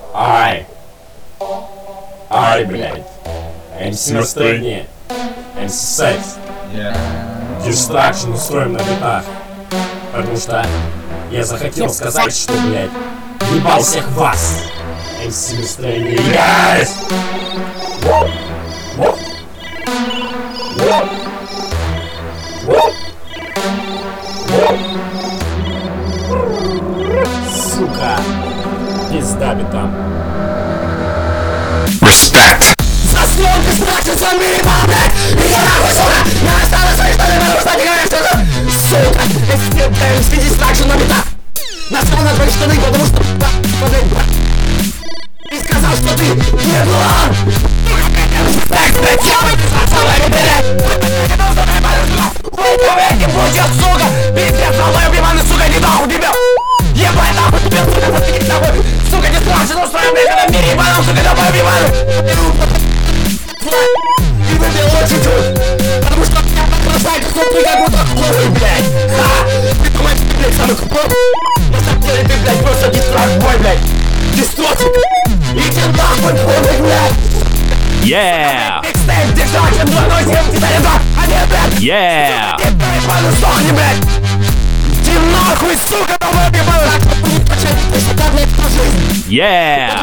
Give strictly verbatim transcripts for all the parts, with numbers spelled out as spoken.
Ай! Ай, блядь! эм си настроение! эм си секс! Дистракшн устроим на битах! Потому что я захотел сказать, что, блядь, ебал всех вас! эм си настроение! Yes! Woo! Woo! Woo! Woo! Сука! Пизда битам! Respect! Заснул дистракшн с вами, блядь! И я нахуй, сука! Я останусь своей стороны, потому что ты говоришь, что... Сука! эм си дистракшн на битах! Насрал на твои штаны, потому что... Ты сказал, что ты не блан! Респект, блядь! Я бы дистракшн на битах! Вы не будет, сука! Пиздец, малой убиванный, сука, не дал, дебил! Ебать, нахуй, тебе, сука, зафигеть, нахуй! Сука, дистракшн устроим, блядь, на мире, ебаном, сука, давай, убиванный! И выпил чуть-чуть! Потому что меня бросает, что ты как будто хлопый, блядь! Ха! Ты думаешь, ты, блядь, самый крутой? На самом деле ты, блядь, просто дистракт-бой, блядь! Дистротик! Иди нахуй, полный, блядь! Yeah! Микстейп, дистракшн, двойной семь, титарин два, один, блядь! Yeah! Ты, блядь, понял, что они, блядь! Иди нахуй, сука, давай, ебаный! Так что будет почти, ты сюда, блядь, по жизни! Yeah!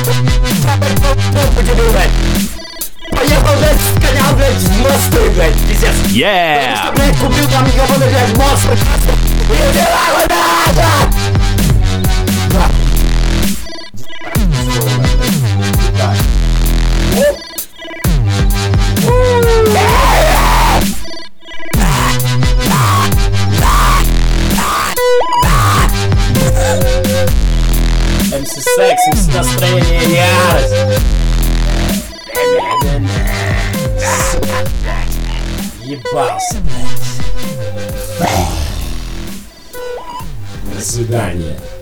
Поехал, блядь, с коня, блядь, в мосты, блядь, пиздец. Yeah! Потому что, блядь, купил там ебаный, блядь, мост. И иди нахуй, блядь! Да. эм си секс, эм си настроение, ярость! Сука, блядь! Ебался, блядь! До свидания.